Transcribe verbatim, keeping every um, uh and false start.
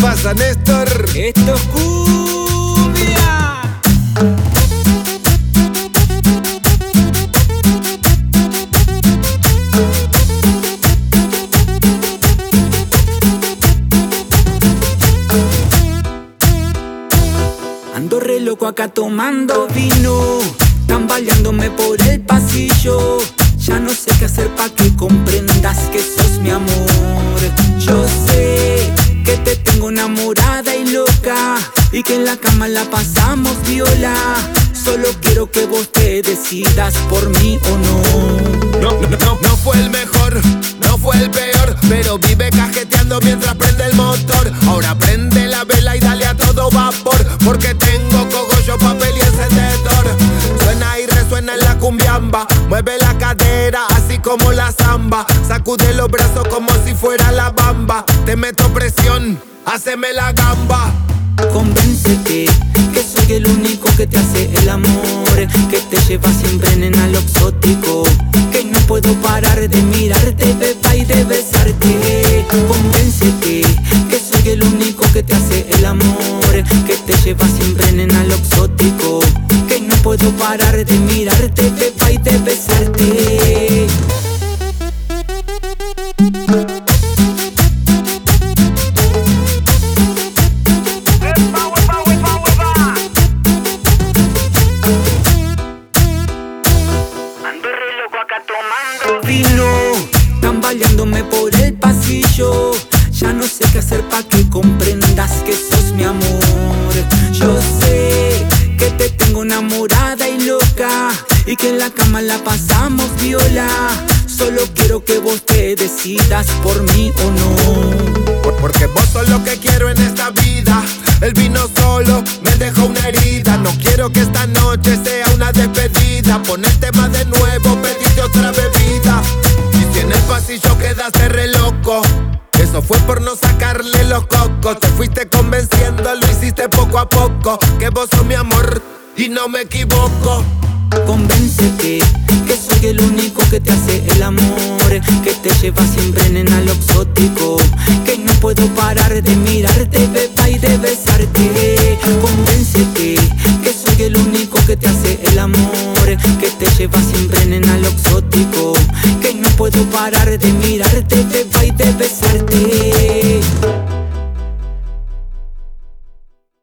pasa, Néstor? Esto es cumbia. Ando re loco acá tomando vino, tambaleándome por el pasillo. Ya no sé qué hacer pa' que comprendas que sos mi amor. Yo sé que te tengo enamorada y loca, y que en la cama la pasamos viola. Solo quiero que vos te decidas por mí o no. No, no, no, no fue el mejor, no fue el peor, pero vive cajeteando mientras prende el motor. Ahora prende la vela y dale a todo vapor, porque tengo cogollo, papel y encendedor. Suena y resuena en la cumbiamba, mueve la cadera así como la samba. Sacude los brazos como si fuera la bamba. Te meto presión, haceme la gamba. Convéncete que soy el único que te hace el amor, que te lleva siempre, nena, lo exótico, que no puedo parar de mirarte, beba, y de besarte. Convéncete que soy el único que te hace el amor, que te lleva siempre, nena, lo exótico, que no puedo parar de mirarte, beba, y de besarte. Vino, tambaleándome por el pasillo. Ya no sé qué hacer pa' que comprendas que sos mi amor. Yo sé que te tengo enamorada y loca, y que en la cama la pasamos viola. Solo quiero que vos te decidas por mí o no. Por, porque vos sos lo que quiero en esta vida. El vino solo me dejó una herida. No quiero que esta noche sea una despedida. Pon el tema de nuevo, pedite otra bebida. Y si en el pasillo quedaste re loco, eso fue por no sacarle los cocos. Te fuiste convenciendo, lo hiciste poco a poco, que vos sos mi amor y no me equivoco. Convéncete que soy el único que te hace el amor, que te lleva siempre, nena, lo exótico, que no puedo parar de mirarte, beba, y de besarte. Convéncete